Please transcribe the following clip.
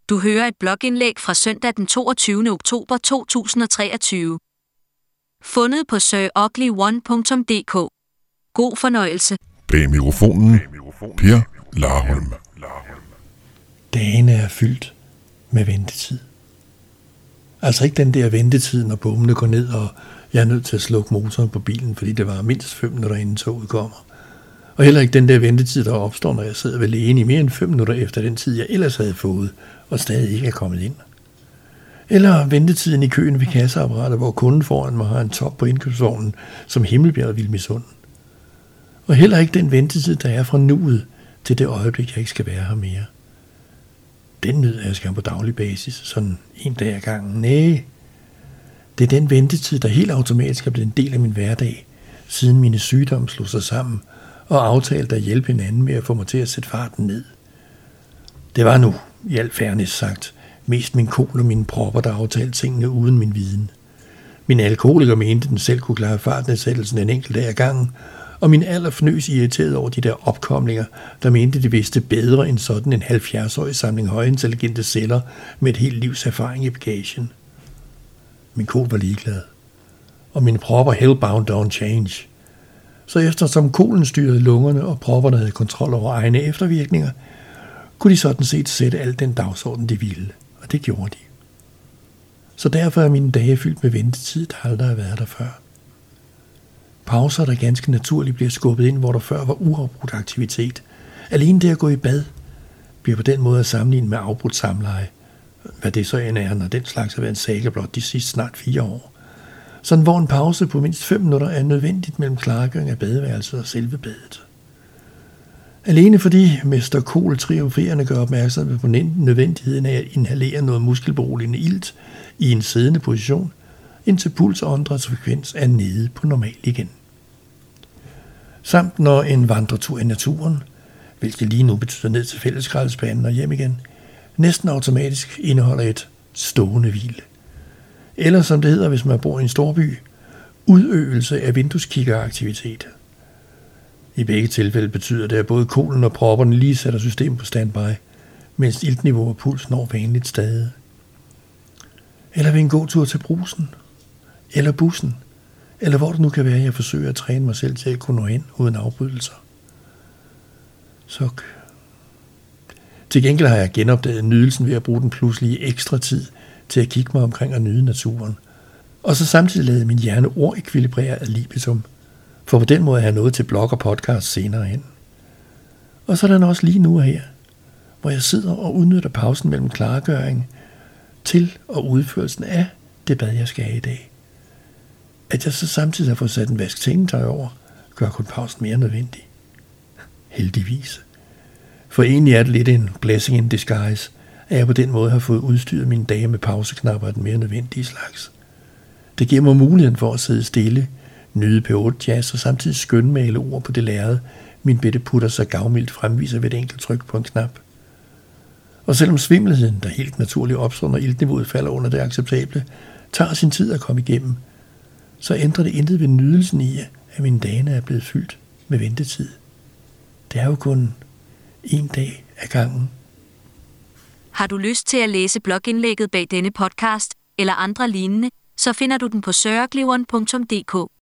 Du hører et blogindlæg fra søndag den 22. oktober 2023. Fundet på SirUgly1.dk. God fornøjelse. Bag mikrofonen, Per Laholm. Dagene er fyldt med ventetid. Altså ikke den der ventetid, når bommene går ned, og jeg er nødt til at slukke motoren på bilen, fordi det var mindst 5 minutter inden toget kommer. Og heller ikke den der ventetid, der opstår, når jeg sidder ved lægen i mere end 5 minutter efter den tid, jeg ellers havde fået, og stadig ikke er kommet ind. Eller ventetiden i køen ved kasseapparatet, hvor kunden foran mig har en top på indkøbsvognen, som Himmelbjerget vil misunde. Og heller ikke den ventetid, der er fra nuet til det øjeblik, jeg ikke skal være her mere. Den nyder jeg skam på daglig basis, sådan en dag ad gangen. Næh, det er den ventetid, der helt automatisk er blevet en del af min hverdag, siden mine sygdomme slog sig sammen og aftalte at hjælpe hinanden med at få mig til at sætte farten ned. Det var nu, i al fairness sagt, mest min kol og mine propper, der aftalte tingene uden min viden. Min alkoholiker mente, den selv kunne klare fartnedsættelsen en enkelt dag ad gangen, og min alder fnøs irriteret over de der opkomlinger, der mente, de vidste bedre end sådan en 70-årig samling højintelligente celler med et helt livs erfaring i bagagen. Min kol var ligeglad, og mine propper hellbound on change. Så eftersom kolen styrede lungerne, og propperne havde kontrol over egne eftervirkninger, kunne de sådan set sætte al den dagsorden, de ville, og det gjorde de. Så derfor er mine dage fyldt med ventetid, der aldrig har været der før. Pauser, der ganske naturligt bliver skubbet ind, hvor der før var uafbrudt aktivitet. Alene det at gå i bad bliver på den måde at sammenligne med afbrudt samleje. Hvad det så end er, når den slags har været en saga blot de sidste snart 4 år. Sådan hvor en pause på mindst 5 minutter er nødvendigt mellem klargøring af badeværelset og selve badet. Alene fordi Mester Kohl triumferende gør opmærksom på nødvendigheden af at inhalere noget muskelberoligende ilt i en siddende position, indtil puls og åndedrætsfrekvens er nede på normal igen. Samt når en vandretur i naturen, hvilket lige nu betyder ned til fælleskraldespanden og hjem igen, næsten automatisk indeholder et stående hvil. Eller som det hedder, hvis man bor i en storby, udøvelse af vindueskiggeraktivitet. I begge tilfælde betyder det, at både kolen og propperne lige sætter systemet på standby, mens iltniveau og puls når vanligt stadig. Eller ved en god tur til brusen, eller bussen, eller hvor det nu kan være, jeg forsøger at træne mig selv til at kunne nå hen uden afbrydelser. Suk. Til gengæld har jeg genopdaget nydelsen ved at bruge den pludselige ekstra tid til at kigge mig omkring og nyde naturen, og så samtidig lade min hjerne ekvilibrere ad libitum, for på den måde er jeg nået til blog og podcast senere hen. Og så er der også lige nu her, hvor jeg sidder og udnytter pausen mellem klargøring til og udførelsen af det bad, jeg skal have i dag. At jeg så samtidig har fået sat en vask sengetøj over, gør kun pausen mere nødvendig. Heldigvis. For egentlig er det lidt en blessing in disguise, at jeg på den måde har fået udstyret mine dage med pauseknapper af den mere nødvendige slags. Det giver mig muligheden for at sidde stille, nyde P8-jazz og samtidig skønmale ord på det lærred, min bitte putter så gavmildt fremviser ved et enkelt tryk på en knap. Og selvom svimmelheden, der helt naturligt opstår, når iltniveauet falder under det acceptable, tager sin tid at komme igennem, så ændrer det intet ved nydelsen i, at mine dage er blevet fyldt med ventetid. Det er jo kun en dag ad gangen. Har du lyst til at læse blogindlægget bag denne podcast eller andre lignende, så finder du den på SirUgly1.dk.